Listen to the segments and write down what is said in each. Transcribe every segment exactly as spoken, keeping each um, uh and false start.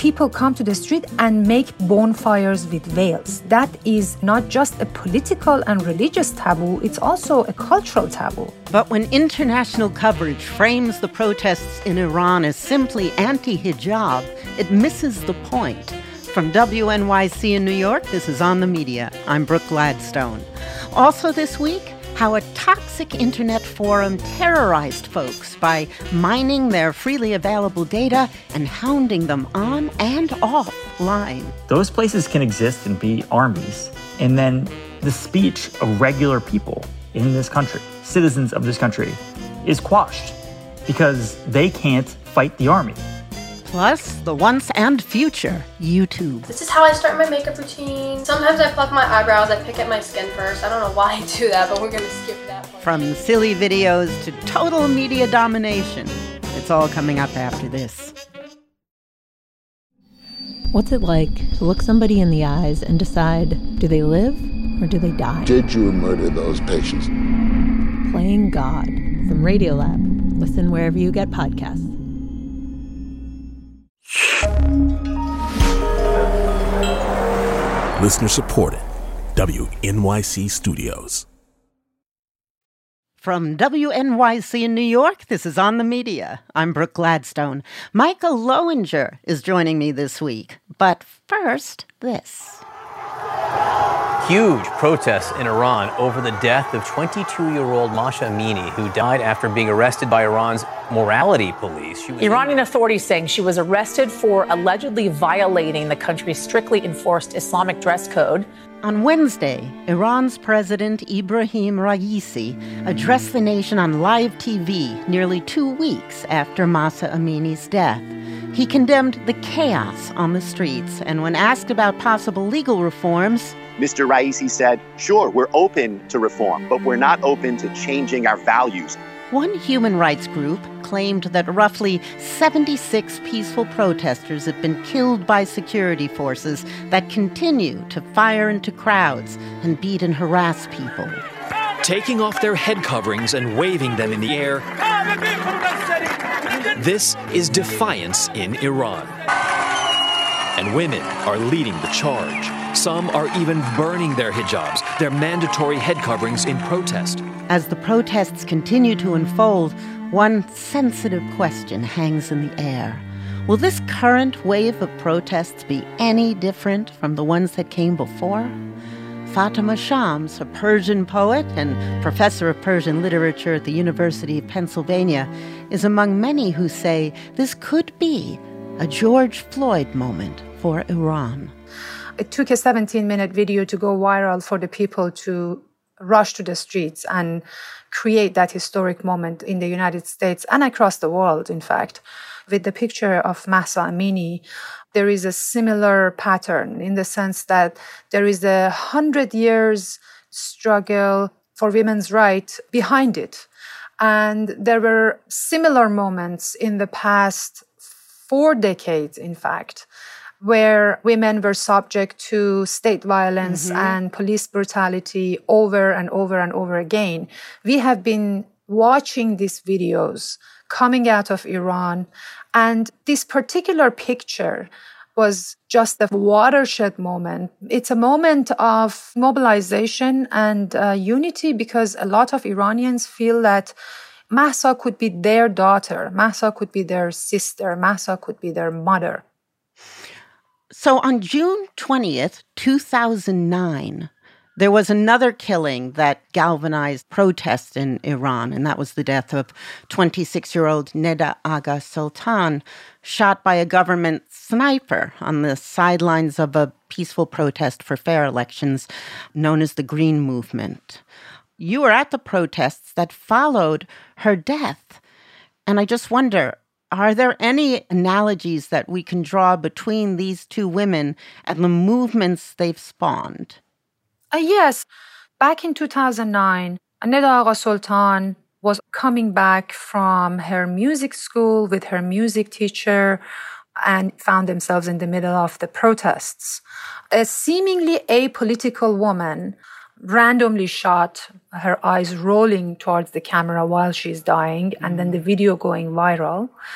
people come to the street and make bonfires with veils. That is not just a political and religious taboo, it's also a cultural taboo. But when international coverage frames the protests in Iran as simply anti-hijab, it misses the point. From W N Y C in New York, this is On the Media. I'm Brooke Gladstone. Also this week, how a toxic internet forum terrorized folks by mining their freely available data and hounding them on and offline. Those places can exist and be armies, and then the speech of regular people in this country, citizens of this country, is quashed because they can't fight the army. Plus, the once and future YouTube. This is how I start my makeup routine. Sometimes I pluck my eyebrows, I pick at my skin first. I don't know why I do that, but we're gonna skip that part. From silly videos to total media domination. It's all coming up after this. What's it like to look somebody in the eyes and decide, do they live or do they die? Did you murder those patients? Playing God from Radiolab. Listen wherever you get podcasts. Listener supported. W N Y C Studios. From W N Y C in New York, this is On the Media. I'm Brooke Gladstone. Michael Lowinger is joining me this week. But first, this. Huge protests in Iran over the death of twenty-two-year-old Mahsa Amini, who died after being arrested by Iran's morality police. She was Iranian in- authorities saying she was arrested for allegedly violating the country's strictly enforced Islamic dress code. On Wednesday, Iran's President Ibrahim Raisi addressed the nation on live T V nearly two weeks after Mahsa Amini's death. He condemned the chaos on the streets, and when asked about possible legal reforms, Mister Raisi said, sure, we're open to reform, but we're not open to changing our values. One human rights group claimed that roughly seventy-six peaceful protesters have been killed by security forces that continue to fire into crowds and beat and harass people. Taking off their head coverings and waving them in the air. This is defiance in Iran. And women are leading the charge. Some are even burning their hijabs, their mandatory head coverings, in protest. As the protests continue to unfold, one sensitive question hangs in the air. Will this current wave of protests be any different from the ones that came before? Fatima Shams, a Persian poet and professor of Persian literature at the University of Pennsylvania, is among many who say this could be a George Floyd moment for Iran. It took a seventeen-minute video to go viral for the people to rush to the streets and create that historic moment in the United States and across the world, in fact. With the picture of Mahsa Amini, there is a similar pattern in the sense that there is a hundred years struggle for women's rights behind it. And there were similar moments in the past four decades, in fact, where women were subject to state violence mm-hmm. and police brutality over and over and over again. We have been watching these videos coming out of Iran, and this particular picture was just a watershed moment. It's a moment of mobilization and uh, unity because a lot of Iranians feel that Mahsa could be their daughter, Mahsa could be their sister, Mahsa could be their mother. So on June twentieth, two thousand nine, there was another killing that galvanized protests in Iran, and that was the death of twenty-six-year-old Neda Agha Soltan, shot by a government sniper on the sidelines of a peaceful protest for fair elections known as the Green Movement. You were at the protests that followed her death, and I just wonder, are there any analogies that we can draw between these two women and the movements they've spawned? Uh, yes. Back in two thousand nine, Neda Agha Soltan was coming back from her music school with her music teacher and found themselves in the middle of the protests. A seemingly apolitical woman randomly shot, her eyes rolling towards the camera while she's dying, and then the video going viral.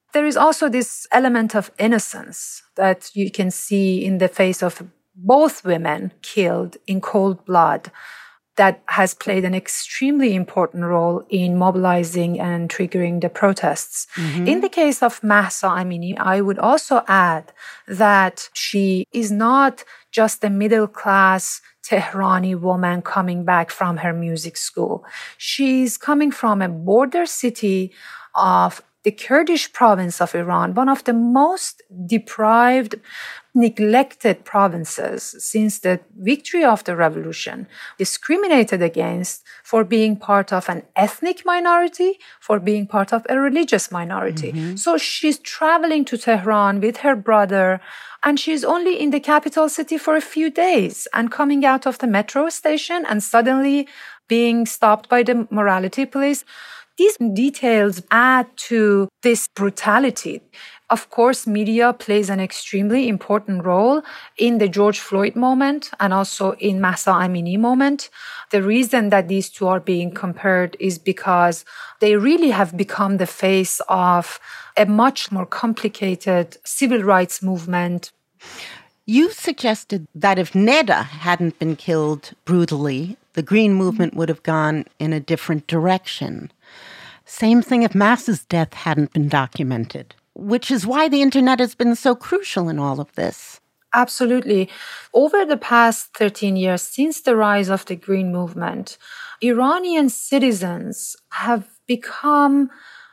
There is also this element of innocence that you can see in the face of both women killed in cold blood that has played an extremely important role in mobilizing and triggering the protests. Mm-hmm. In the case of Mahsa Amini, I would also add that she is not just a middle-class Tehrani woman coming back from her music school. She's coming from a border city of the Kurdish province of Iran, one of the most deprived, neglected provinces since the victory of the revolution, discriminated against for being part of an ethnic minority, for being part of a religious minority. Mm-hmm. So she's traveling to Tehran with her brother, and she's only in the capital city for a few days and coming out of the metro station and suddenly being stopped by the morality police. These details add to this brutality. Of course, media plays an extremely important role in the George Floyd moment and also in Mahsa Amini moment. The reason that these two are being compared is because they really have become the face of a much more complicated civil rights movement. You suggested that if Neda hadn't been killed brutally, the Green Movement would have gone in a different direction. Same thing if Mahsa's death hadn't been documented, which is why the internet has been so crucial in all of this. Absolutely. Over the past thirteen years, since the rise of the Green Movement, Iranian citizens have become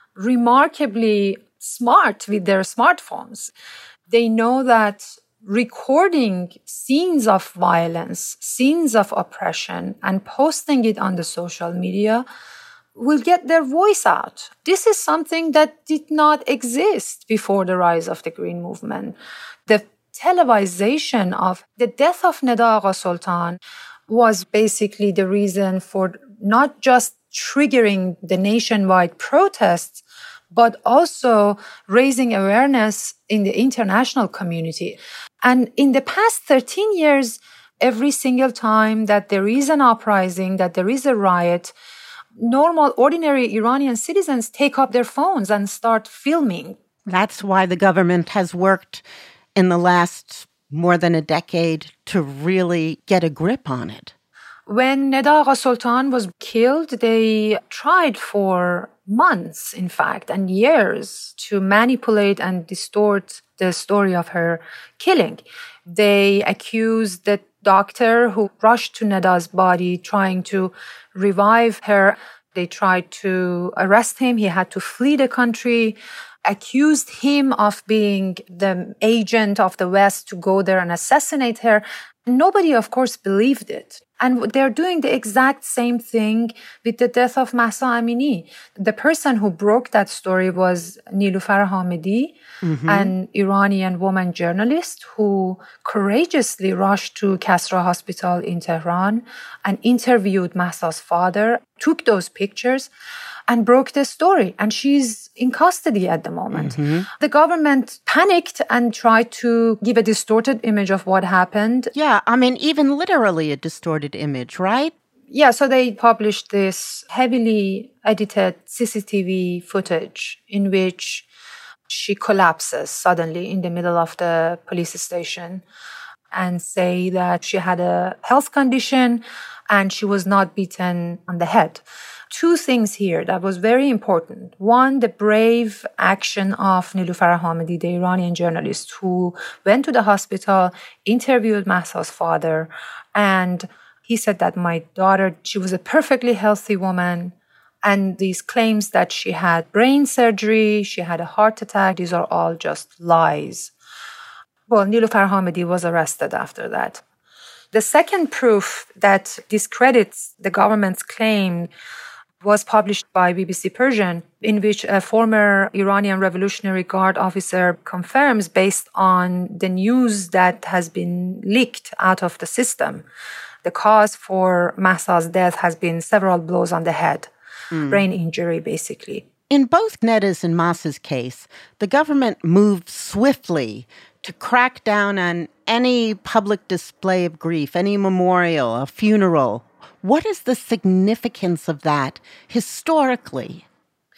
remarkably smart with their smartphones. They know that recording scenes of violence, scenes of oppression, and posting it on the social media will get their voice out. This is something that did not exist before the rise of the Green Movement. The televisation of the death of Neda Agha Sultan was basically the reason for not just triggering the nationwide protests, but also raising awareness in the international community. And in the past thirteen years, every single time that there is an uprising, that there is a riot, normal, ordinary Iranian citizens take up their phones and start filming. That's why the government has worked in the last more than a decade to really get a grip on it. When Neda Agha Sultan was killed, they tried for months, in fact, and years to manipulate and distort the story of her killing. They accused the doctor who rushed to Neda's body trying to revive her. They tried to arrest him. He had to flee the country, accused him of being the agent of the West to go there and assassinate her. Nobody, of course, believed it. And they're doing the exact same thing with the death of Mahsa Amini. The person who broke that story was Niloufar Hamedi, mm-hmm. an Iranian woman journalist who courageously rushed to Kasra Hospital in Tehran and interviewed Mahsa's father, took those pictures, and broke the story. And she's in custody at the moment. Mm-hmm. The government panicked and tried to give a distorted image of what happened. Yeah, I mean, even literally a distorted image, right? Yeah, so they published this heavily edited C C T V footage in which she collapses suddenly in the middle of the police station and say that she had a health condition and she was not beaten on the head. Two things here that was very important. One, the brave action of Niloufar Hamedi, the Iranian journalist who went to the hospital, interviewed Mahsa's father, and he said that my daughter, she was a perfectly healthy woman, and these claims that she had brain surgery, she had a heart attack, these are all just lies. Well, Niloufar Hamedi was arrested after that. The second proof that discredits the government's claim was published by B B C Persian, in which a former Iranian Revolutionary Guard officer confirms, based on the news that has been leaked out of the system, the cause for Mahsa's death has been several blows on the head, mm. brain injury, basically. In both Neda's and Mahsa's case, the government moved swiftly to crack down on any public display of grief, any memorial, a funeral. What is the significance of that historically?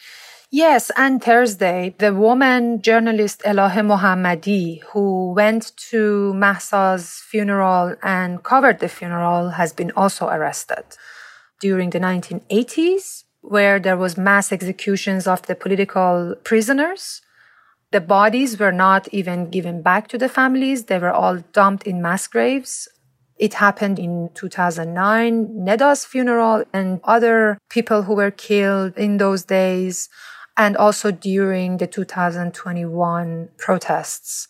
Yes, and Thursday, the woman journalist Elahe Mohammadi, who went to Mahsa's funeral and covered the funeral, has been also arrested. During the nineteen eighties, where there was mass executions of the political prisoners, the bodies were not even given back to the families. They were all dumped in mass graves. It happened in two thousand nine, Neda's funeral, and other people who were killed in those days, and also during the two thousand twenty-one protests.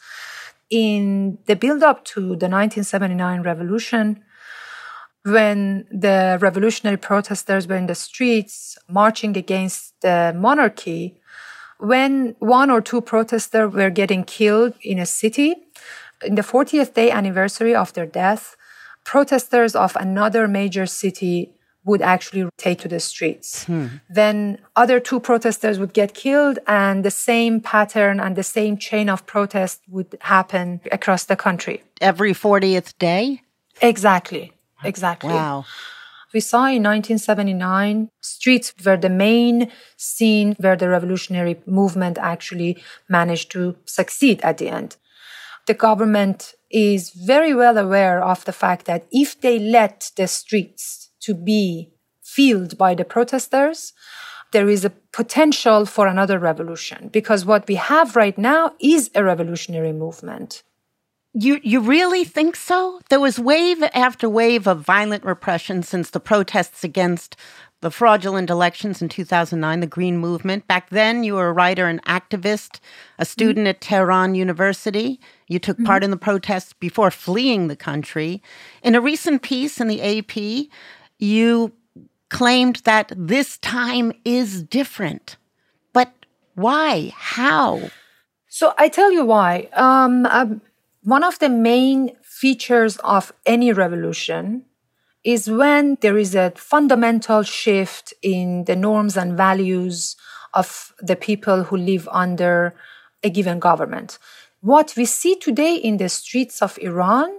In the build-up to the nineteen seventy-nine revolution, when the revolutionary protesters were in the streets marching against the monarchy, when one or two protesters were getting killed in a city, in the fortieth day anniversary of their death, protesters of another major city would actually take to the streets. Hmm. Then other two protesters would get killed, and the same pattern and the same chain of protest would happen across the country. Every fortieth day? Exactly. Exactly. Wow. We saw in nineteen seventy-nine, streets were the main scene where the revolutionary movement actually managed to succeed at the end. The government is very well aware of the fact that if they let the streets to be filled by the protesters, there is a potential for another revolution, because what we have right now is a revolutionary movement. You you really think so? There was wave after wave of violent repression since the protests against the fraudulent elections in two thousand nine, the Green Movement. Back then, you were a writer and activist, a student mm-hmm. at Tehran University. You took mm-hmm. part in the protests before fleeing the country. In a recent piece in the A P, you claimed that this time is different. But why? How? So I tell you why. Um, um, one of the main features of any revolution is when there is a fundamental shift in the norms and values of the people who live under a given government. What we see today in the streets of Iran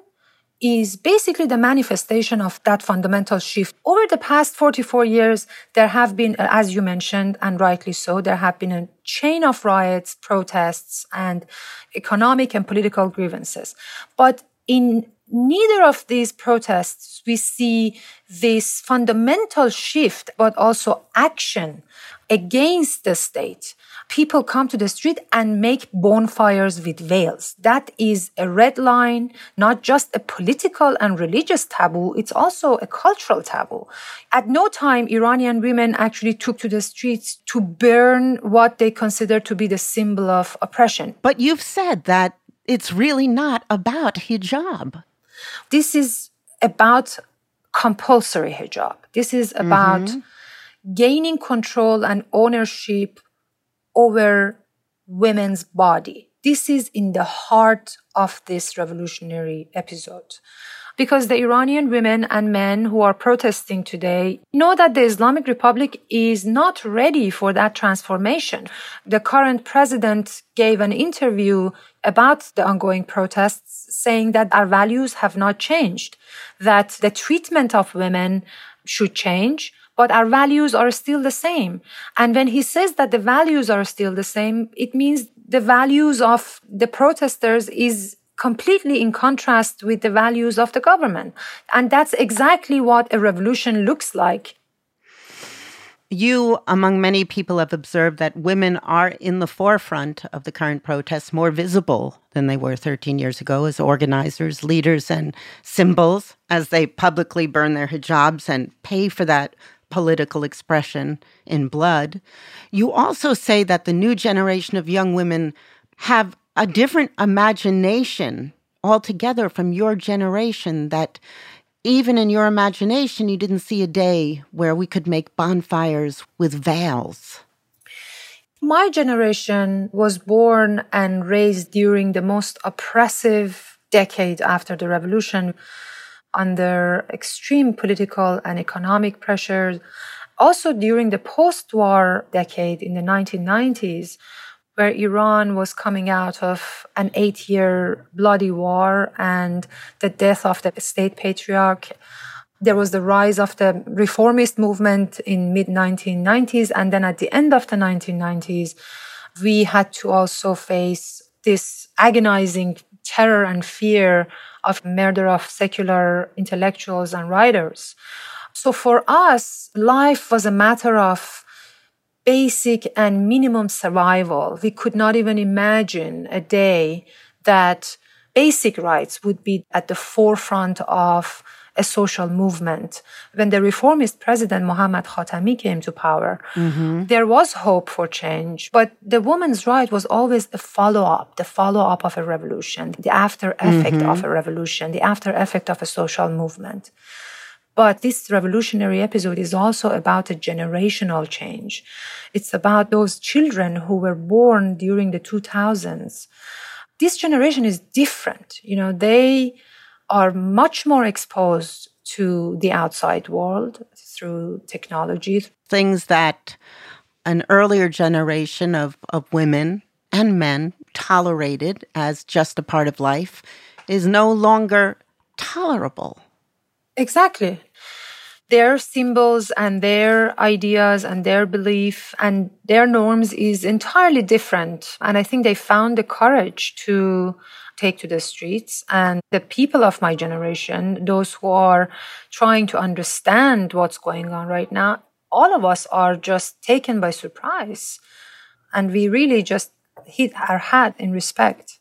is basically the manifestation of that fundamental shift. Over the past forty-four years, there have been, as you mentioned, and rightly so, there have been a chain of riots, protests, and economic and political grievances. But in neither of these protests, we see this fundamental shift, but also action against the state. People come to the street and make bonfires with veils. That is a red line, not just a political and religious taboo, it's also a cultural taboo. At no time, Iranian women actually took to the streets to burn what they consider to be the symbol of oppression. But you've said that it's really not about hijab. This is about compulsory hijab. This is about mm-hmm. gaining control and ownership over women's body. This is in the heart of this revolutionary episode. Because the Iranian women and men who are protesting today know that the Islamic Republic is not ready for that transformation. The current president gave an interview about the ongoing protests saying that our values have not changed, that the treatment of women should change, but our values are still the same. And when he says that the values are still the same, it means the values of the protesters is completely in contrast with the values of the government. And that's exactly what a revolution looks like. You, among many people, have observed that women are in the forefront of the current protests, more visible than they were thirteen years ago as organizers, leaders, and symbols, as they publicly burn their hijabs and pay for that political expression in blood. You also say that the new generation of young women have a different imagination altogether from your generation, that even in your imagination, you didn't see a day where we could make bonfires with veils. My generation was born and raised during the most oppressive decade after the revolution, under extreme political and economic pressures. Also during the post-war decade in the nineteen nineties, where Iran was coming out of an eight-year bloody war and the death of the state patriarch. There was the rise of the reformist movement in mid nineteen nineties. And then at the end of the nineteen nineties, we had to also face this agonizing terror and fear of murder of secular intellectuals and writers. So for us, life was a matter of basic and minimum survival. We could not even imagine a day that basic rights would be at the forefront of a social movement. When the reformist president Mohammad Khatami came to power, mm-hmm. there was hope for change, but the woman's right was always a follow-up, the follow-up of a revolution, the after effect mm-hmm. of a revolution, the after effect of a social movement. But this revolutionary episode is also about a generational change. It's about those children who were born during the two thousands. This generation is different. You know, they are much more exposed to the outside world through technology. Things that an earlier generation of, of women and men tolerated as just a part of life is no longer tolerable. Exactly. Their symbols and their ideas and their belief and their norms is entirely different. And I think they found the courage to take to the streets. And the people of my generation, those who are trying to understand what's going on right now, all of us are just taken by surprise. And we really just hit our hat in respect.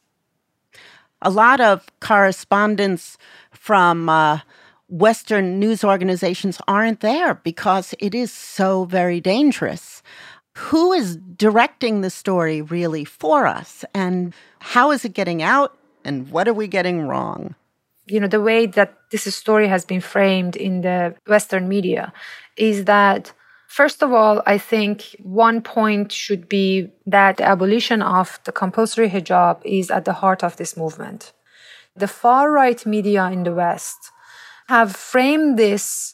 A lot of correspondents from uh, Western news organizations aren't there because it is so very dangerous. Who is directing the story really for us? And how is it getting out? And what are we getting wrong? You know, the way that this story has been framed in the Western media is that, first of all, I think one point should be that the abolition of the compulsory hijab is at the heart of this movement. The far-right media in the West have framed this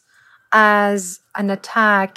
as an attack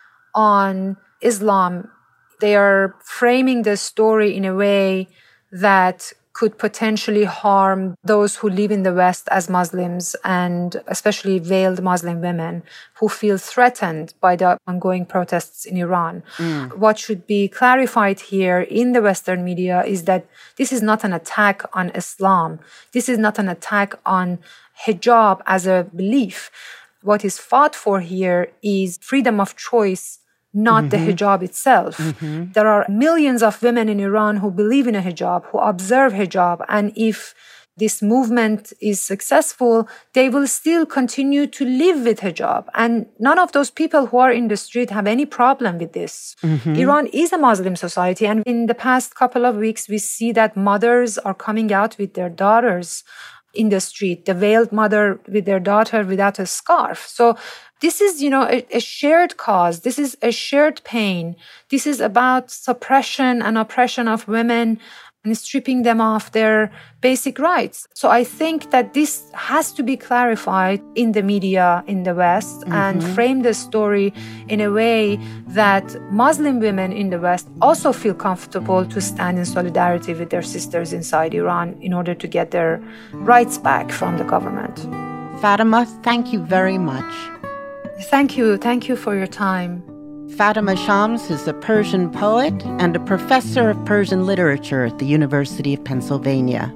on Islam. They are framing the story in a way that could potentially harm those who live in the West as Muslims, and especially veiled Muslim women who feel threatened by the ongoing protests in Iran. Mm. What should be clarified here in the Western media is that this is not an attack on Islam. This is not an attack on hijab as a belief. What is fought for here is freedom of choice, not mm-hmm. the hijab itself. Mm-hmm. There are millions of women in Iran who believe in a hijab, who observe hijab. And if this movement is successful, they will still continue to live with hijab. And none of those people who are in the street have any problem with this. Mm-hmm. Iran is a Muslim society. And in the past couple of weeks, we see that mothers are coming out with their daughters in the street, the veiled mother with their daughter without a scarf. So this is, you know, a, a shared cause. This is a shared pain. This is about suppression and oppression of women and stripping them of their basic rights. So I think that this has to be clarified in the media in the West mm-hmm. and frame the story in a way that Muslim women in the West also feel comfortable to stand in solidarity with their sisters inside Iran in order to get their rights back from the government. Fatima, thank you very much. Thank you. Thank you for your time. Fatima Shams is a Persian poet and a professor of Persian literature at the University of Pennsylvania.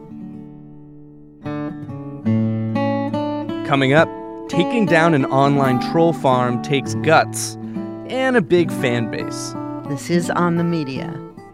Coming up, taking down an online troll farm takes guts and a big fan base. This is On the Media.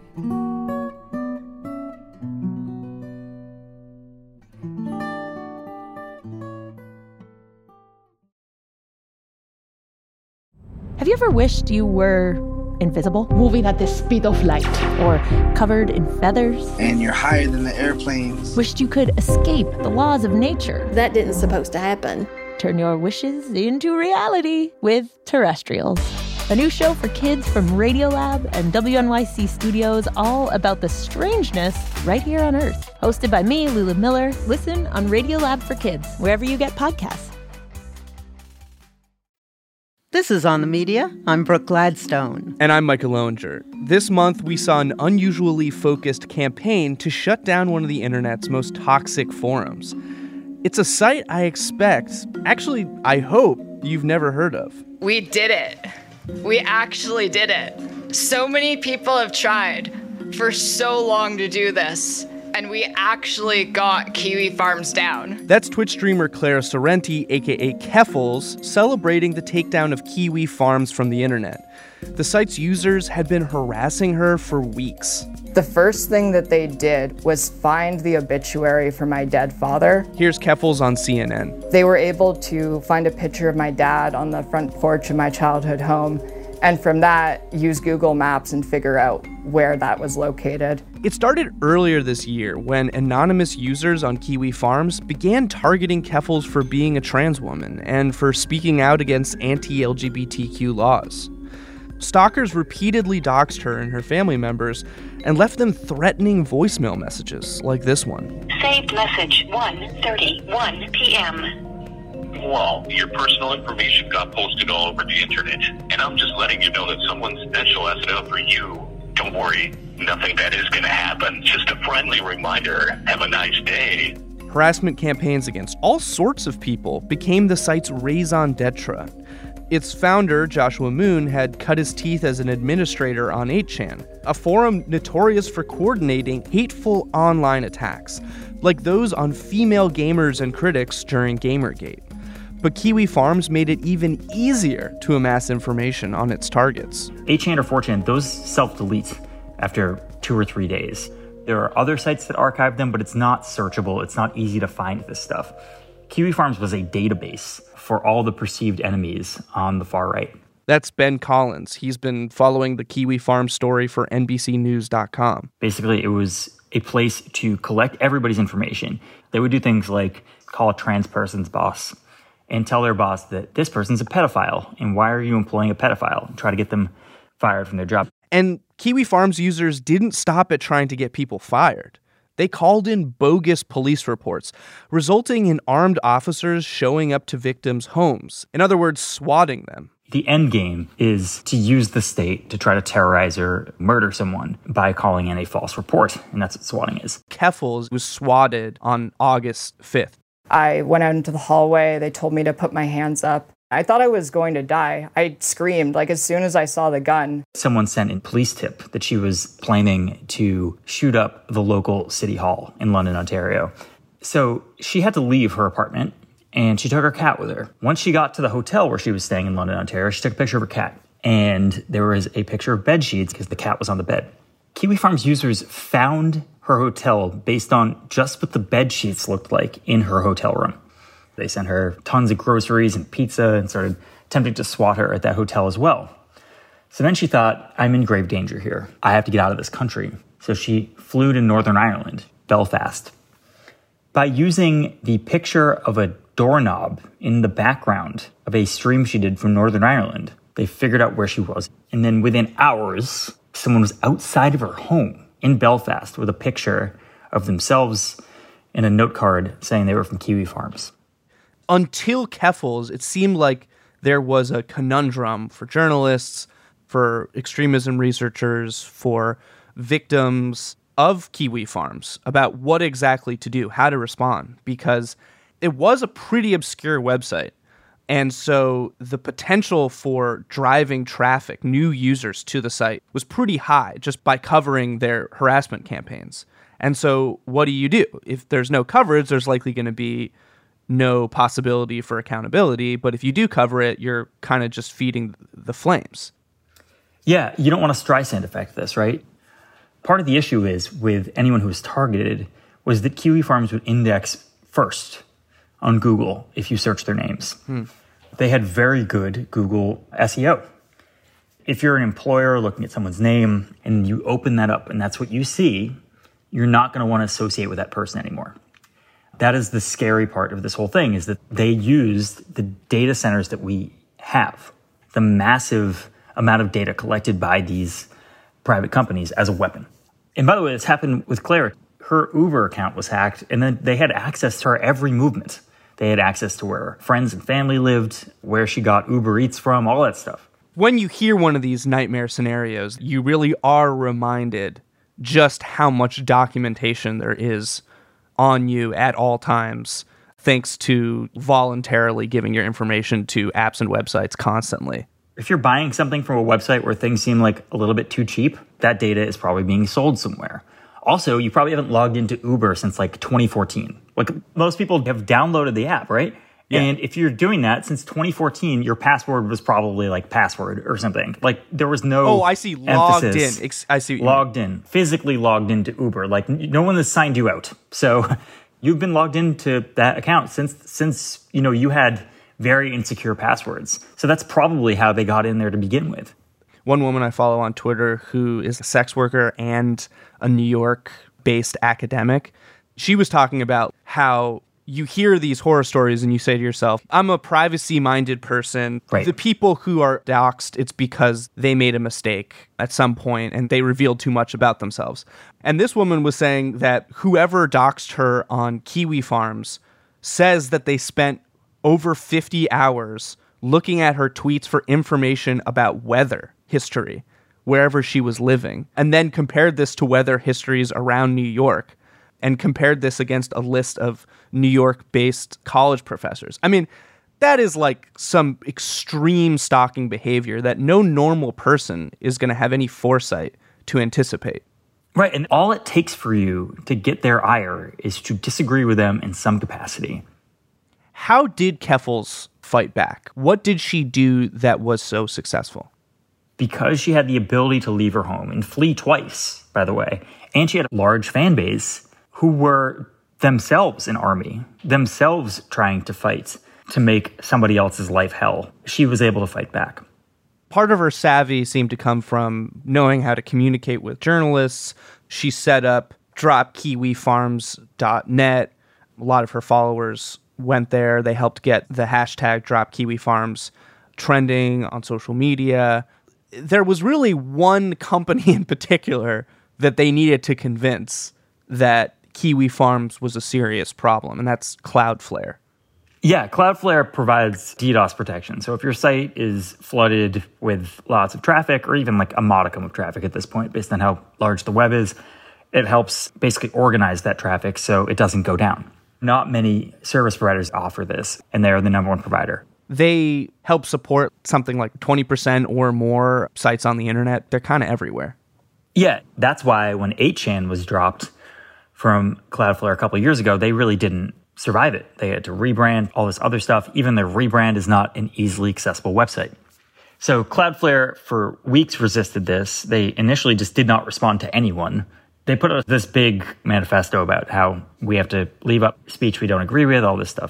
Have you ever wished you were invisible? Moving at the speed of light. Or covered in feathers? And you're higher than the airplanes. Wished you could escape the laws of nature? That didn't supposed to happen. Turn your wishes into reality with Terrestrials. A new show for kids from Radiolab and W N Y C Studios, all about the strangeness right here on Earth. Hosted by me, Lulu Miller. Listen on Radiolab for Kids, wherever you get podcasts. This is On the Media. I'm Brooke Gladstone. And I'm Michael Lowinger. This month, we saw an unusually focused campaign to shut down one of the internet's most toxic forums. It's a site I expect, actually, I hope, you've never heard of. We did it. We actually did it. So many people have tried for so long to do this, and we actually got Kiwi Farms down. That's Twitch streamer Clara Sorrenti, aka Keffals, celebrating the takedown of Kiwi Farms from the internet. The site's users had been harassing her for weeks. The first thing that they did was find the obituary for my dead father. Here's Keffals on C N N. They were able to find a picture of my dad on the front porch of my childhood home, and from that, use Google Maps and figure out where that was located. It started earlier this year when anonymous users on Kiwi Farms began targeting Keffals for being a trans woman and for speaking out against anti-L G B T Q laws. Stalkers repeatedly doxed her and her family members and left them threatening voicemail messages like this one. Saved message one thirty-one p.m. Well, your personal information got posted all over the internet, and I'm just letting you know that someone special has it out for you. Don't worry, nothing bad is going to happen. Just a friendly reminder. Have a nice day. Harassment campaigns against all sorts of people became the site's raison d'etre. Its founder, Joshua Moon, had cut his teeth as an administrator on eight chan, a forum notorious for coordinating hateful online attacks, like those on female gamers and critics during Gamergate. But Kiwi Farms made it even easier to amass information on its targets. eight chan or four chan, those self-delete after two or three days. There are other sites that archive them, but it's not searchable. It's not easy to find this stuff. Kiwi Farms was a database for all the perceived enemies on the far right. That's Ben Collins. He's been following the Kiwi Farms story for N B C news dot com. Basically, it was a place to collect everybody's information. They would do things like call a trans person's boss and tell their boss that this person's a pedophile, and why are you employing a pedophile? And try to get them fired from their job. And Kiwi Farms users didn't stop at trying to get people fired. They called in bogus police reports, resulting in armed officers showing up to victims' homes. In other words, swatting them. The end game is to use the state to try to terrorize or murder someone by calling in a false report, and that's what swatting is. Keffals was swatted on August fifth. I went out into the hallway. They told me to put my hands up. I thought I was going to die. I screamed, like, as soon as I saw the gun. Someone sent a police tip that she was planning to shoot up the local city hall in London, Ontario. So she had to leave her apartment, and she took her cat with her. Once she got to the hotel where she was staying in London, Ontario, she took a picture of her cat. And there was a picture of bed sheets because the cat was on the bed. Kiwi Farms users found her hotel based on just what the bed sheets looked like in her hotel room. They sent her tons of groceries and pizza and started attempting to swat her at that hotel as well. So then she thought, I'm in grave danger here. I have to get out of this country. So she flew to Northern Ireland, Belfast. By using the picture of a doorknob in the background of a stream she did from Northern Ireland, they figured out where she was. And then within hours, someone was outside of her home in Belfast with a picture of themselves and a note card saying they were from Kiwi Farms. Until Keffals, it seemed like there was a conundrum for journalists, for extremism researchers, for victims of Kiwi Farms about what exactly to do, how to respond, because it was a pretty obscure website. And so the potential for driving traffic, new users to the site, was pretty high just by covering their harassment campaigns. And so what do you do? If there's no coverage, there's likely going to be no possibility for accountability. But if you do cover it, you're kind of just feeding the flames. Yeah, you don't want a Streisand effect this, right? Part of the issue is with anyone who was targeted was that Kiwi Farms would index first on Google if you search their names. Hmm. They had very good Google S E O. If you're an employer looking at someone's name and you open that up and that's what you see, you're not going to want to associate with that person anymore. That is the scary part of this whole thing, is that they used the data centers that we have, the massive amount of data collected by these private companies, as a weapon. And by the way, this happened with Claire. Her Uber account was hacked, and then they had access to her every movement. They had access to where her friends and family lived, where she got Uber Eats from, all that stuff. When you hear one of these nightmare scenarios, you really are reminded just how much documentation there is on you at all times thanks to voluntarily giving your information to apps and websites constantly. If you're buying something from a website where things seem like a little bit too cheap, that data is probably being sold somewhere. Also, you probably haven't logged into Uber since like twenty fourteen. Like most people have downloaded the app, right? Yeah. And if you're doing that since twenty fourteen, your password was probably like password or something. Like there was no Oh, I see. Logged in. Ex- I see. Logged in. Physically logged into Uber. Like no one has signed you out. So you've been logged into that account since, since, you know, you had very insecure passwords. So that's probably how they got in there to begin with. One woman I follow on Twitter who is a sex worker and a New York-based academic, she was talking about how you hear these horror stories and you say to yourself, I'm a privacy-minded person. Right. The people who are doxxed, it's because they made a mistake at some point and they revealed too much about themselves. And this woman was saying that whoever doxed her on Kiwi Farms says that they spent over fifty hours looking at her tweets for information about weather history wherever she was living, and then compared this to weather histories around New York and compared this against a list of New York-based college professors. I mean, that is like some extreme stalking behavior that no normal person is going to have any foresight to anticipate. Right, and all it takes for you to get their ire is to disagree with them in some capacity. How did Keffals fight back? What did she do that was so successful? Because she had the ability to leave her home and flee twice, by the way, and she had a large fan base who were themselves an army, themselves trying to fight to make somebody else's life hell. She was able to fight back. Part of her savvy seemed to come from knowing how to communicate with journalists. She set up drop kiwi farms dot net. A lot of her followers went there. They helped get the hashtag DropKiwiFarms trending on social media. There was really one company in particular that they needed to convince that Kiwi Farms was a serious problem, and that's Cloudflare. Yeah, Cloudflare provides DDoS protection. So if your site is flooded with lots of traffic, or even like a modicum of traffic at this point, based on how large the web is, it helps basically organize that traffic so it doesn't go down. Not many service providers offer this, and they're the number one provider. They help support something like twenty percent or more sites on the internet. They're kind of everywhere. Yeah, that's why when eight chan was dropped from Cloudflare a couple of years ago, they really didn't survive it. They had to rebrand, all this other stuff. Even their rebrand is not an easily accessible website. So Cloudflare for weeks resisted this. They initially just did not respond to anyone. They put out this big manifesto about how we have to leave up speech we don't agree with, all this stuff.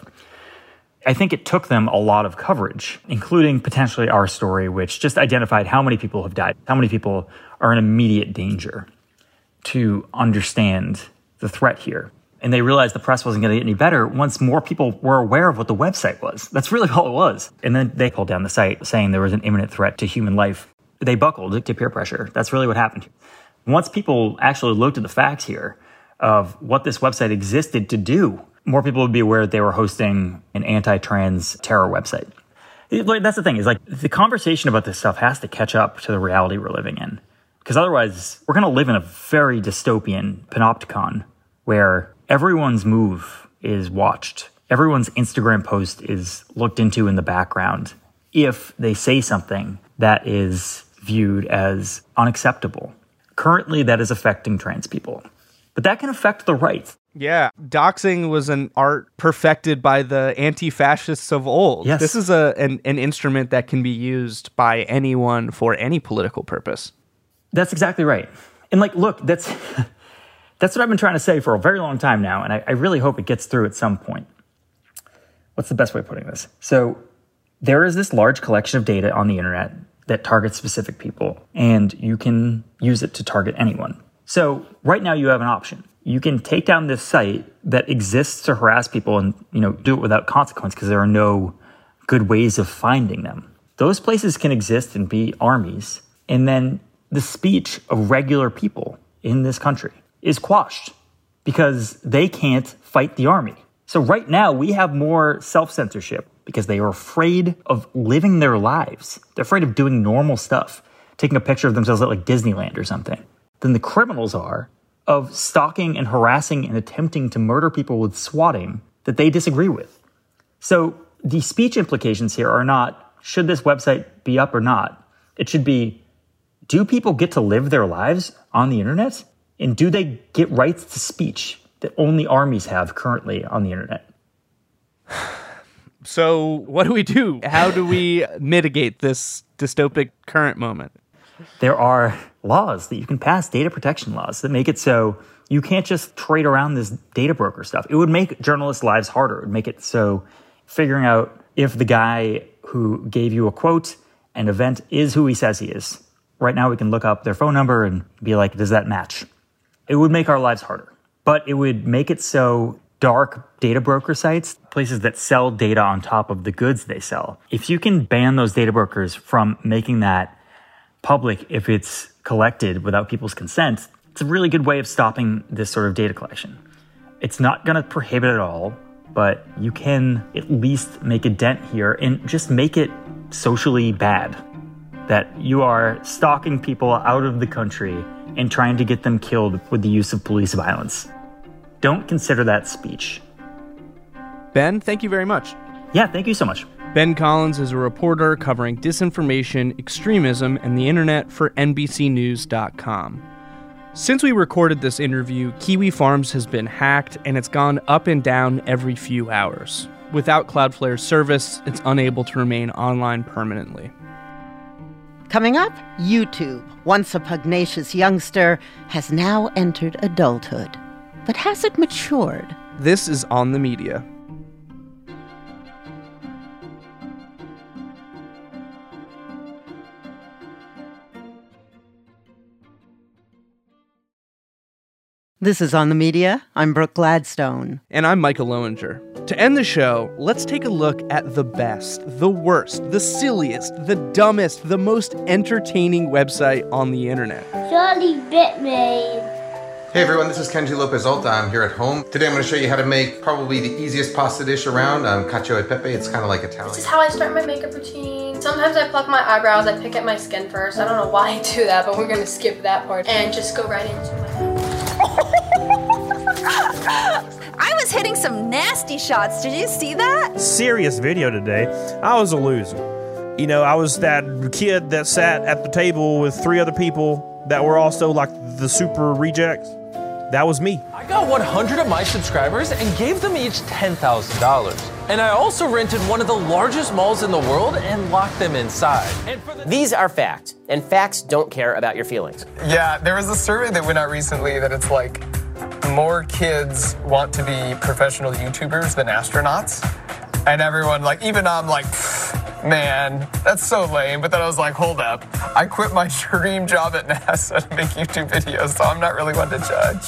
I think it took them a lot of coverage, including potentially our story, which just identified how many people have died, how many people are in immediate danger, to understand the threat here. And they realized the press wasn't going to get any better once more people were aware of what the website was. That's really all it was. And then they pulled down the site saying there was an imminent threat to human life. They buckled to peer pressure. That's really what happened. Once people actually looked at the facts here of what this website existed to do, more people would be aware that they were hosting an anti-trans terror website. That's the thing, is like the conversation about this stuff has to catch up to the reality we're living in. Because otherwise, we're going to live in a very dystopian panopticon where everyone's move is watched. Everyone's Instagram post is looked into in the background if they say something that is viewed as unacceptable. Currently, that is affecting trans people. But that can affect the right. Yeah, doxing was an art perfected by the anti-fascists of old. Yes. This is a an, an instrument that can be used by anyone for any political purpose. That's exactly right. And like, look, that's that's what I've been trying to say for a very long time now, and I, I really hope it gets through at some point. What's the best way of putting this? So there is this large collection of data on the internet that targets specific people, and you can use it to target anyone. So right now you have an option. You can take down this site that exists to harass people and, you know, do it without consequence because there are no good ways of finding them. Those places can exist and be armies. And then the speech of regular people in this country is quashed because they can't fight the army. So right now we have more self-censorship because they are afraid of living their lives. They're afraid of doing normal stuff, taking a picture of themselves at like Disneyland or something, than the criminals are of stalking and harassing and attempting to murder people with swatting that they disagree with. So the speech implications here are not, should this website be up or not? It should be, do people get to live their lives on the internet? And do they get rights to speech that only armies have currently on the internet? So what do we do? How do we mitigate this dystopic current moment? There are laws that you can pass, data protection laws, that make it so you can't just trade around this data broker stuff. It would make journalists' lives harder. It would make it so figuring out if the guy who gave you a quote and event is who he says he is. Right now we can look up their phone number and be like, does that match? It would make our lives harder. But it would make it so dark data broker sites, places that sell data on top of the goods they sell, if you can ban those data brokers from making that public if it's collected without people's consent, it's a really good way of stopping this sort of data collection. It's not going to prohibit it all, but you can at least make a dent here and just make it socially bad that you are stalking people out of the country and trying to get them killed with the use of police violence. Don't consider that speech. Ben, thank you very much. Yeah, thank you so much. Ben Collins is a reporter covering disinformation, extremism, and the internet for N B C News dot com. Since we recorded this interview, Kiwi Farms has been hacked, and it's gone up and down every few hours. Without Cloudflare's service, it's unable to remain online permanently. Coming up, YouTube, once a pugnacious youngster, has now entered adulthood. But has it matured? This is On the Media. This is On the Media. I'm Brooke Gladstone. And I'm Michael Lowinger. To end the show, let's take a look at the best, the worst, the silliest, the dumbest, the most entertaining website on the internet. Charlie bit me. Hey everyone, this is Kenji Lopez-Olta. I'm here at home. Today I'm going to show you how to make probably the easiest pasta dish around, um, cacio e pepe. It's kind of like Italian. This is how I start my makeup routine. Sometimes I pluck my eyebrows, I pick at my skin first. I don't know why I do that, but we're going to skip that part and just go right into my I was hitting some nasty shots. Did you see that? Serious video today. I was a loser. You know, I was that kid that sat at the table with three other people that were also like the super rejects. That was me. I got one hundred of my subscribers and gave them each ten thousand dollars. And I also rented one of the largest malls in the world and locked them inside. And for the- These are facts, and facts don't care about your feelings. Yeah, there was a survey that went out recently that it's like more kids want to be professional YouTubers than astronauts. And everyone, like, even I'm like, man, that's so lame. But then I was like, hold up. I quit my dream job at NASA to make YouTube videos, so I'm not really one to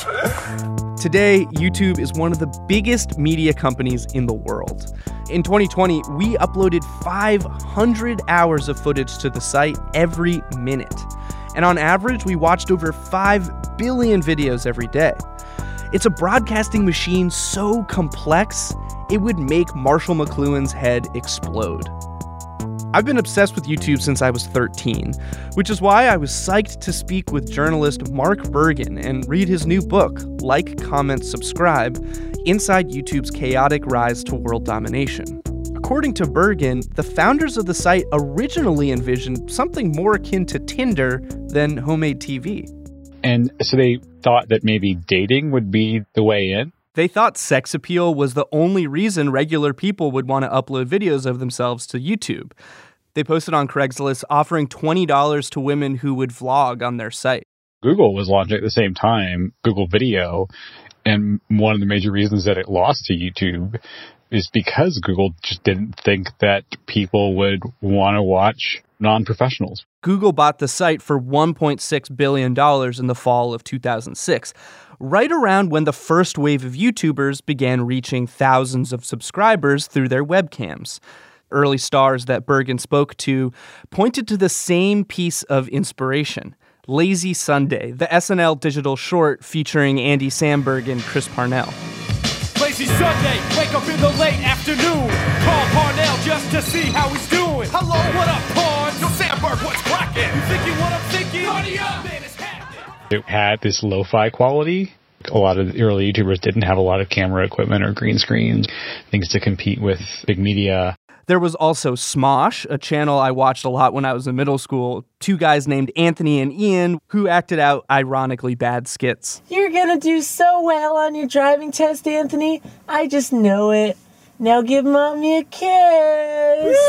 judge. Today, YouTube is one of the biggest media companies in the world. In twenty twenty, we uploaded five hundred hours of footage to the site every minute. And on average, we watched over five billion videos every day. It's a broadcasting machine so complex, it would make Marshall McLuhan's head explode. I've been obsessed with YouTube since I was thirteen, which is why I was psyched to speak with journalist Mark Bergen and read his new book, Like, Comment, Subscribe, Inside YouTube's Chaotic Rise to World Domination. According to Bergen, the founders of the site originally envisioned something more akin to Tinder than homemade T V. And so they thought that maybe dating would be the way in. They thought sex appeal was the only reason regular people would want to upload videos of themselves to YouTube. They posted on Craigslist offering twenty dollars to women who would vlog on their site. Google was launching at the same time, Google Video, and one of the major reasons that it lost to YouTube is because Google just didn't think that people would want to watch non-professionals. Google bought the site for one point six billion dollars in the fall of two thousand six, right around when the first wave of YouTubers began reaching thousands of subscribers through their webcams. Early stars that Bergen spoke to pointed to the same piece of inspiration, Lazy Sunday, the S N L digital short featuring Andy Samberg and Chris Parnell. Lazy Sunday, wake up in the late afternoon. Call Parnell just to see how he's doing. Hello, what up, Parn? Yo, Samberg, what's cracking? You thinking what I'm thinking? Party up, man, it's happening. It had this lo-fi quality, a lot of the early YouTubers didn't have a lot of camera equipment or green screens, things to compete with big media. There was also Smosh, a channel I watched a lot when I was in middle school. Two guys named Anthony and Ian who acted out ironically bad skits. You're gonna do so well on your driving test, Anthony. I just know it. Now give Mommy a kiss.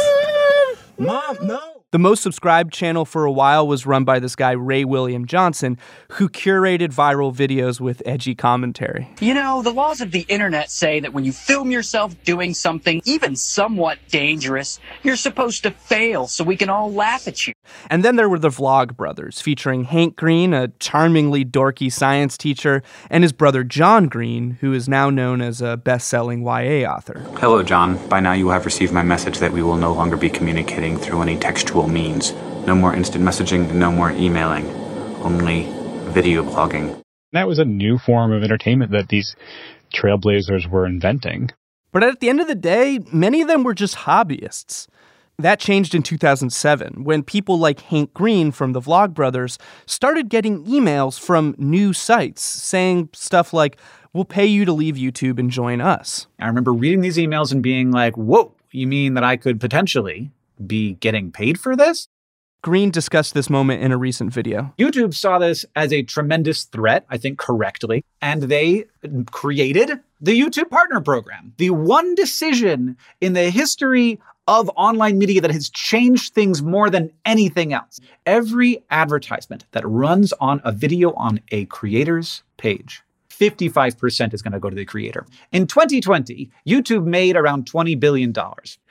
Mom, no. The most subscribed channel for a while was run by this guy, Ray William Johnson, who curated viral videos with edgy commentary. You know, the laws of the internet say that when you film yourself doing something even somewhat dangerous, you're supposed to fail so we can all laugh at you. And then there were the Vlog Brothers, featuring Hank Green, a charmingly dorky science teacher, and his brother John Green, who is now known as a best-selling Y A author. Hello, John. By now you will have received my message that we will no longer be communicating through any textual means. No more instant messaging, no more emailing. Only video blogging. That was a new form of entertainment that these trailblazers were inventing. But at the end of the day, many of them were just hobbyists. That changed in two thousand seven, when people like Hank Green from the Vlog Brothers started getting emails from new sites saying stuff like, we'll pay you to leave YouTube and join us. I remember reading these emails and being like, whoa, you mean that I could potentially be getting paid for this? Green discussed this moment in a recent video. YouTube saw this as a tremendous threat, I think correctly, and they created the YouTube Partner Program, the one decision in the history of online media that has changed things more than anything else. Every advertisement that runs on a video on a creator's page, fifty-five percent is going to go to the creator. In twenty twenty, YouTube made around twenty billion dollars.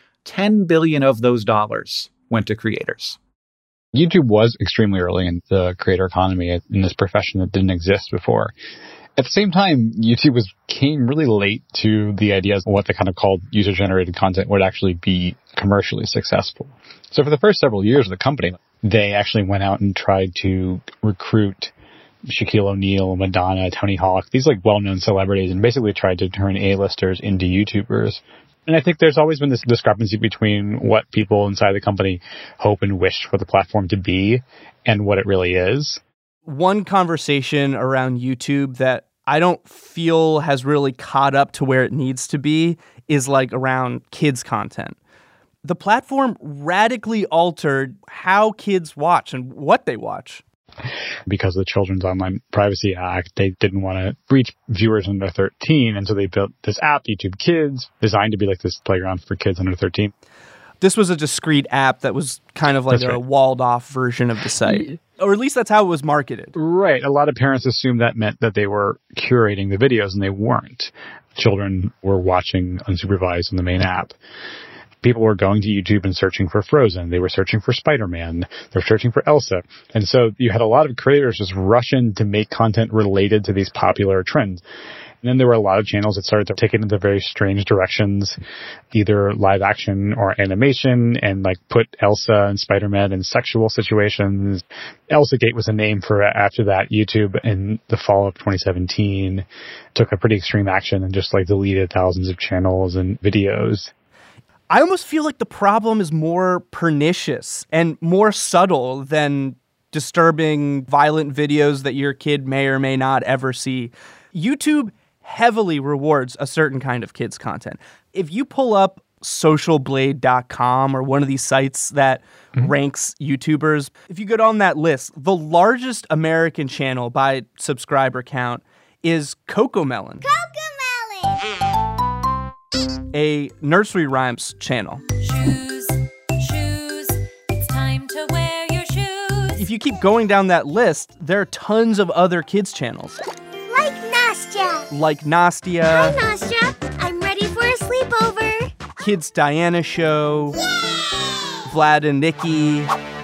ten billion dollars of those dollars went to creators. YouTube was extremely early in the creator economy in this profession that didn't exist before. At the same time, YouTube was came really late to the ideas of what they kind of called user-generated content would actually be commercially successful. So for the first several years of the company, they actually went out and tried to recruit Shaquille O'Neal, Madonna, Tony Hawk, these like well-known celebrities, and basically tried to turn A-listers into YouTubers. And I think there's always been this discrepancy between what people inside the company hope and wish for the platform to be and what it really is. One conversation around YouTube that I don't feel has really caught up to where it needs to be is like around kids' content. The platform radically altered how kids watch and what they watch. Because of the Children's Online Privacy Act, they didn't want to reach viewers under thirteen, and so they built this app, YouTube Kids, designed to be like this playground for kids under thirteen. This was a discrete app that was kind of like that's a right. walled-off version of the site. Or at least that's how it was marketed. Right. A lot of parents assumed that meant that they were curating the videos, and they weren't. Children were watching unsupervised on the main app. People were going to YouTube and searching for Frozen. They were searching for Spider-Man. They were searching for Elsa. And so you had a lot of creators just rush in to make content related to these popular trends. And then there were a lot of channels that started to take it into very strange directions, either live action or animation, and like put Elsa and Spider-Man in sexual situations. ElsaGate was a name for it. After that, YouTube in the fall of twenty seventeen took a pretty extreme action and just like deleted thousands of channels and videos. I almost feel like the problem is more pernicious and more subtle than disturbing, violent videos that your kid may or may not ever see. YouTube heavily rewards a certain kind of kids' content. If you pull up social blade dot com or one of these sites that mm-hmm. ranks YouTubers, if you go down that list, the largest American channel by subscriber count is Cocomelon. Cocomelon! A nursery rhymes channel. Shoes, shoes, it's time to wear your shoes. If you keep going down that list, there are tons of other kids' channels. Like Nastya. Like Nastya. Hi, Nastya. I'm ready for a sleepover. Kids Diana Show. Yay! Vlad and Nikki.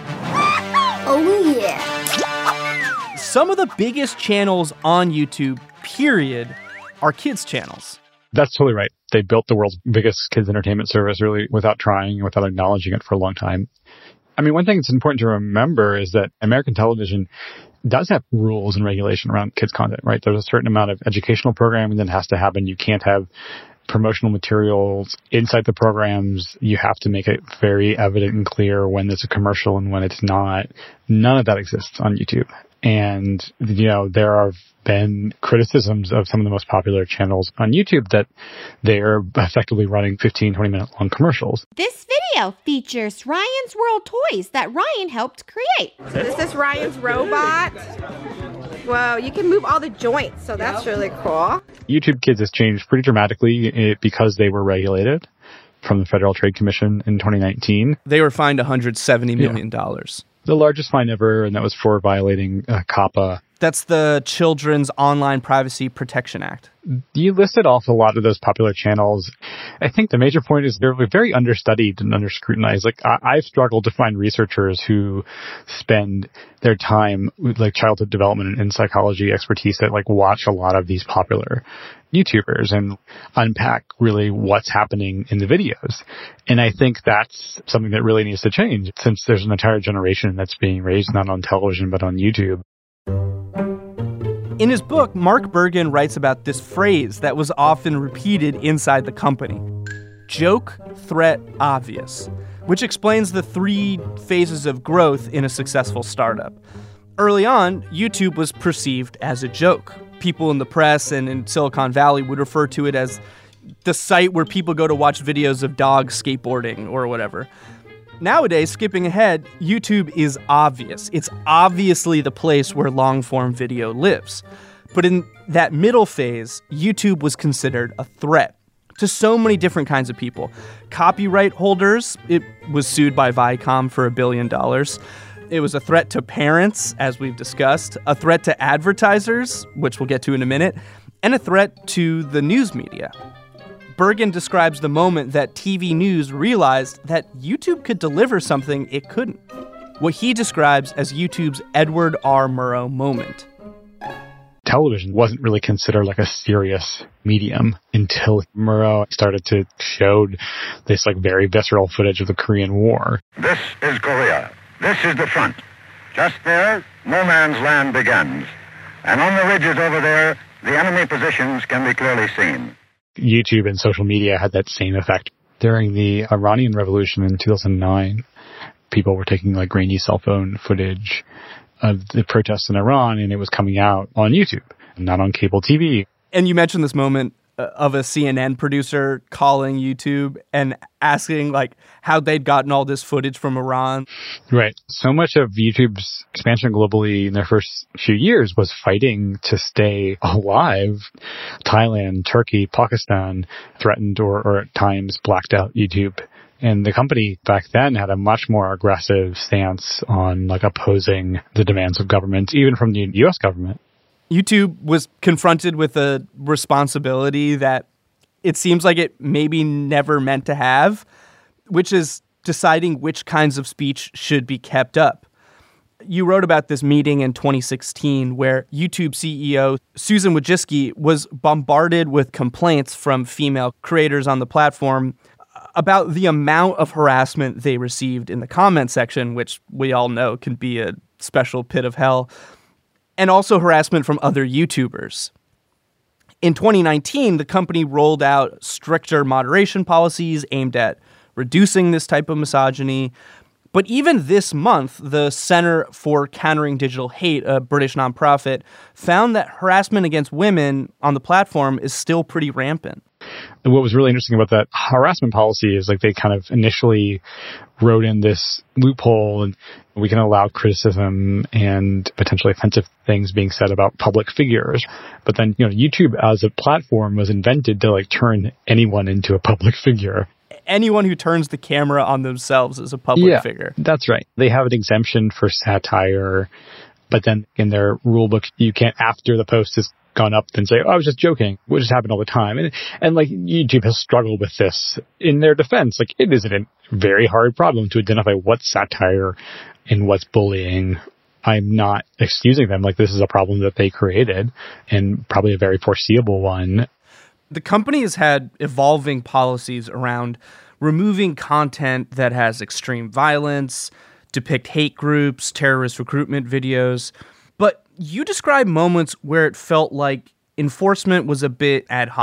Oh, yeah. Some of the biggest channels on YouTube, period, are kids' channels. That's totally right. They built the world's biggest kids entertainment service really without trying, without acknowledging it for a long time. I mean, one thing that's important to remember is that American television does have rules and regulation around kids content, right? There's a certain amount of educational programming that has to happen. You can't have promotional materials inside the programs. You have to make it very evident and clear when it's a commercial and when it's not. None of that exists on YouTube. And, you know, there have been criticisms of some of the most popular channels on YouTube that they're effectively running fifteen, twenty minute long commercials. This video features Ryan's World Toys that Ryan helped create. So this is Ryan's robot. Whoa, you can move all the joints, so that's really cool. YouTube Kids has changed pretty dramatically because they were regulated from the Federal Trade Commission in twenty nineteen. They were fined one hundred seventy million dollars. Yeah. The largest fine ever, and that was for violating uh, COPPA. That's the Children's Online Privacy Protection Act. You listed off a lot of those popular channels. I think the major point is they're very understudied and underscrutinized. Like, I- I've struggled to find researchers who spend their time with like childhood development and psychology expertise that like watch a lot of these popular YouTubers and unpack really what's happening in the videos. And I think that's something that really needs to change, since there's an entire generation that's being raised not on television but on YouTube. In his book, Mark Bergen writes about this phrase that was often repeated inside the company: joke, threat, obvious, which explains the three phases of growth in a successful startup. Early on, YouTube was perceived as a joke. People in the press and in Silicon Valley would refer to it as the site where people go to watch videos of dogs skateboarding or whatever. Nowadays, skipping ahead, YouTube is obvious. It's obviously the place where long-form video lives. But in that middle phase, YouTube was considered a threat to so many different kinds of people. Copyright holders, it was sued by Viacom for a billion dollars. It was a threat to parents, as we've discussed, a threat to advertisers, which we'll get to in a minute, and a threat to the news media. Bergen describes the moment that T V news realized that YouTube could deliver something it couldn't. What he describes as YouTube's Edward R. Murrow moment. Television wasn't really considered like a serious medium until Murrow started to show this like very visceral footage of the Korean War. This is Korea. This is the front. Just there, no man's land begins. And on the ridges over there, the enemy positions can be clearly seen. YouTube and social media had that same effect. During the Iranian Revolution in two thousand nine, people were taking like grainy cell phone footage of the protests in Iran, and it was coming out on YouTube, not on cable T V. And you mentioned this moment of a C N N producer calling YouTube and asking like how they'd gotten all this footage from Iran. Right. So much of YouTube's expansion globally in their first few years was fighting to stay alive. Thailand, Turkey, Pakistan threatened or, or at times blacked out YouTube. And the company back then had a much more aggressive stance on like opposing the demands of governments, even from the U S government. YouTube was confronted with a responsibility that it seems like it maybe never meant to have, which is deciding which kinds of speech should be kept up. You wrote about this meeting in twenty sixteen where YouTube C E O Susan Wojcicki was bombarded with complaints from female creators on the platform about the amount of harassment they received in the comment section, which we all know can be a special pit of hell, and also harassment from other YouTubers. In twenty nineteen, the company rolled out stricter moderation policies aimed at reducing this type of misogyny. But even this month, the Center for Countering Digital Hate, a British nonprofit, found that harassment against women on the platform is still pretty rampant. What was really interesting about that harassment policy is like they kind of initially wrote in this loophole, and we can allow criticism and potentially offensive things being said about public figures. But then, you know, YouTube as a platform was invented to like turn anyone into a public figure. Anyone who turns the camera on themselves is a public yeah, figure. That's right. They have an exemption for satire, but then in their rule book, you can't, after the post is gone up, then say, oh, I was just joking, which has happened all the time. And, and like YouTube has struggled with this in their defense. Like it is a very hard problem to identify what's satire and what's bullying. I'm not excusing them. Like this is a problem that they created and probably a very foreseeable one. The company has had evolving policies around removing content that has extreme violence, depict hate groups, terrorist recruitment videos. But you describe moments where it felt like enforcement was a bit ad hoc.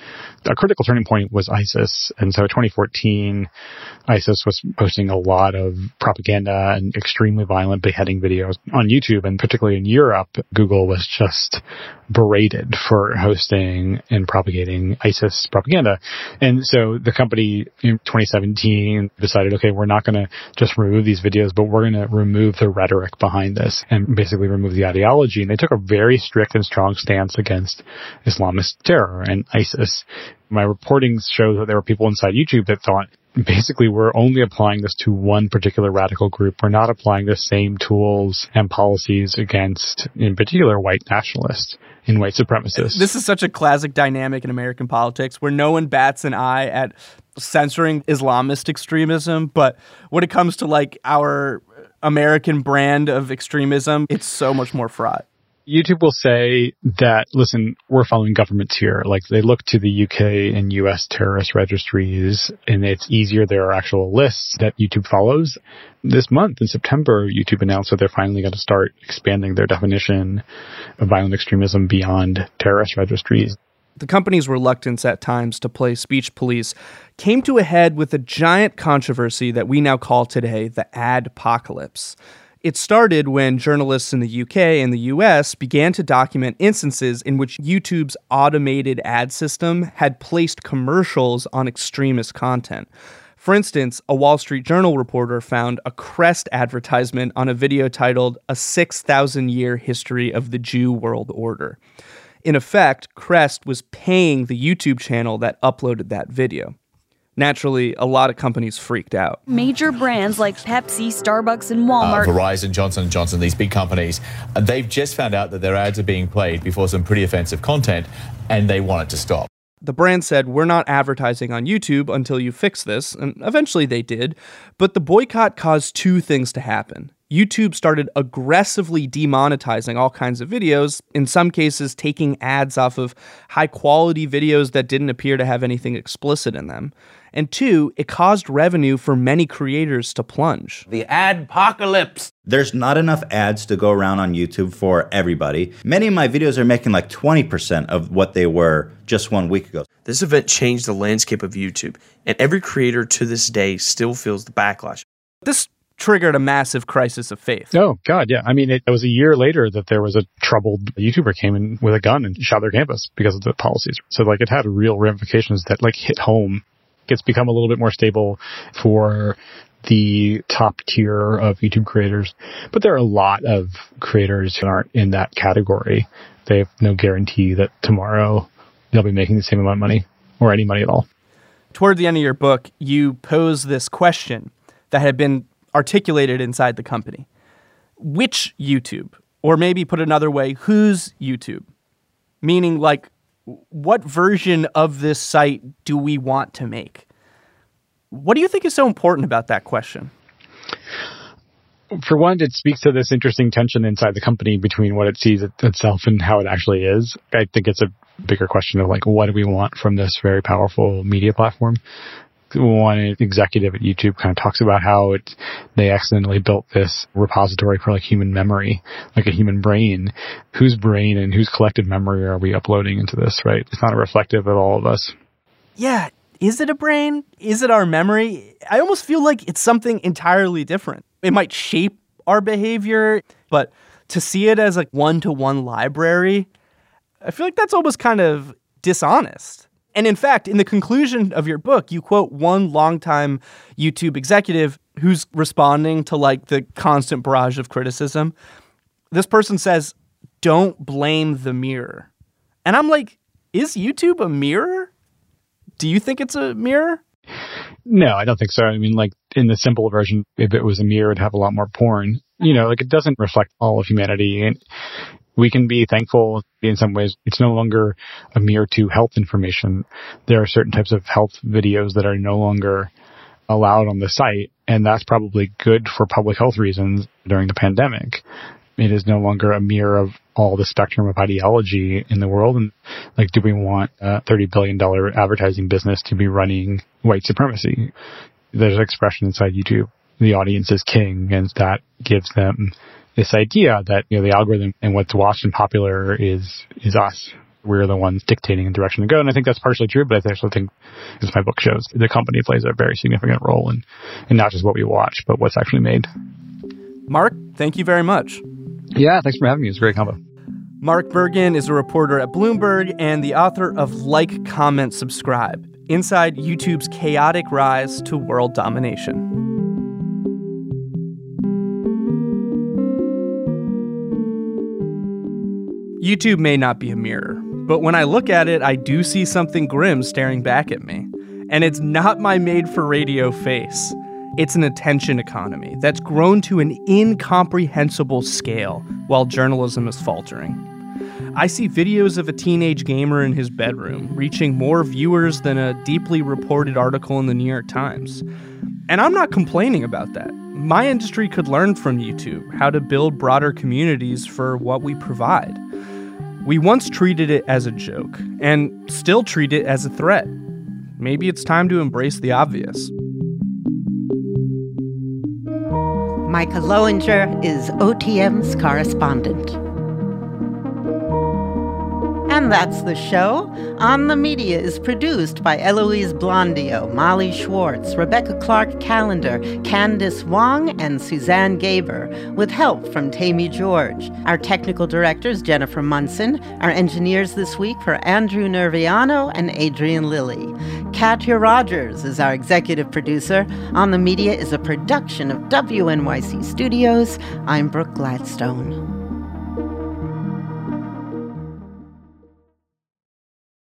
A critical turning point was ISIS. And so in twenty fourteen, ISIS was posting a lot of propaganda and extremely violent beheading videos on YouTube. And particularly in Europe, Google was just berated for hosting and propagating ISIS propaganda. And so the company in twenty seventeen decided, okay, we're not going to just remove these videos, but we're going to remove the rhetoric behind this and basically remove the ideology. And they took a very strict and strong stance against Islamist terror and ISIS. My reporting shows that there were people inside YouTube that thought, basically, we're only applying this to one particular radical group. We're not applying the same tools and policies against, in particular, white nationalists and white supremacists. This is such a classic dynamic in American politics where no one bats an eye at censoring Islamist extremism. But when it comes to like our American brand of extremism, it's so much more fraught. YouTube will say that, listen, we're following governments here. Like, they look to the U K and U S terrorist registries, and it's easier. There are actual lists that YouTube follows. This month, in September, YouTube announced that they're finally going to start expanding their definition of violent extremism beyond terrorist registries. The company's reluctance at times to play speech police came to a head with a giant controversy that we now call today the adpocalypse. It started when journalists in the U K and the U S began to document instances in which YouTube's automated ad system had placed commercials on extremist content. For instance, a Wall Street Journal reporter found a Crest advertisement on a video titled A six thousand Year History of the Jew World Order. In effect, Crest was paying the YouTube channel that uploaded that video. Naturally, a lot of companies freaked out. Major brands like Pepsi, Starbucks, and Walmart. Uh, Verizon, Johnson and Johnson, these big companies, uh, they've just found out that their ads are being played before some pretty offensive content, and they want it to stop. The brand said, we're not advertising on YouTube until you fix this, and eventually they did. But the boycott caused two things to happen. YouTube started aggressively demonetizing all kinds of videos, in some cases taking ads off of high-quality videos that didn't appear to have anything explicit in them. And two, it caused revenue for many creators to plunge. The adpocalypse. There's not enough ads to go around on YouTube for everybody. Many of my videos are making like twenty percent of what they were just one week ago. This event changed the landscape of YouTube, and every creator to this day still feels the backlash. This triggered a massive crisis of faith. Oh, God, yeah. I mean, it, it was a year later that there was a troubled YouTuber came in with a gun and shot their campus because of the policies. So, like, it had real ramifications that, like, hit home. It's become a little bit more stable for the top tier of YouTube creators. But there are a lot of creators who aren't in that category. They have no guarantee that tomorrow they'll be making the same amount of money or any money at all. Toward the end of your book, you pose this question that had been articulated inside the company. Which YouTube? Or maybe put another way, whose YouTube? Meaning, like, what version of this site do we want to make? What do you think is so important about that question? For one, it speaks to this interesting tension inside the company between what it sees it, itself and how it actually is. I think it's a bigger question of, like, what do we want from this very powerful media platform? One executive at YouTube kind of talks about how it, they accidentally built this repository for like human memory, like a human brain. Whose brain and whose collective memory are we uploading into this, right? It's not reflective of all of us. Yeah. Is it a brain? Is it our memory? I almost feel like it's something entirely different. It might shape our behavior, but to see it as a one-to-one library, I feel like that's almost kind of dishonest. And in fact, in the conclusion of your book, you quote one longtime YouTube executive who's responding to like the constant barrage of criticism. This person says, "Don't blame the mirror." And I'm like, is YouTube a mirror? Do you think it's a mirror? No, I don't think so. I mean, like in the simple version, if it was a mirror, it'd have a lot more porn. You know, like it doesn't reflect all of humanity. And we can be thankful in some ways. It's no longer a mirror to health information. There are certain types of health videos that are no longer allowed on the site, and that's probably good for public health reasons during the pandemic. It is no longer a mirror of all the spectrum of ideology in the world. And like, do we want a thirty billion dollars advertising business to be running white supremacy? There's an expression inside YouTube, the audience is king, and that gives them this idea that, you know, the algorithm and what's watched and popular is is us. we're the ones dictating the direction to go. And I think that's partially true, but I also think, as my book shows, the company plays a very significant role in, in not just what we watch, but what's actually made. Mark, thank you very much. Yeah, thanks for having me. It's a great combo. Mark Bergen is a reporter at Bloomberg and the author of Like, Comment, Subscribe, Inside YouTube's Chaotic Rise to World Domination. YouTube may not be a mirror, but when I look at it, I do see something grim staring back at me. And it's not my made-for-radio face. It's an attention economy that's grown to an incomprehensible scale while journalism is faltering. I see videos of a teenage gamer in his bedroom reaching more viewers than a deeply reported article in the New York Times. And I'm not complaining about that. My industry could learn from YouTube how to build broader communities for what we provide. We once treated it as a joke, and still treat it as a threat. Maybe it's time to embrace the obvious. Micah Lowinger is O T M's correspondent. And that's the show. On the Media is produced by Eloise Blondio, Molly Schwartz, Rebecca Clark-Callender, Candice Wong, and Suzanne Gaber, with help from Tammy George. Our technical director is Jennifer Munson. Our engineers this week were Andrew Nerviano and Adrian Lilly. Katya Rogers is our executive producer. On the Media is a production of W N Y C Studios. I'm Brooke Gladstone.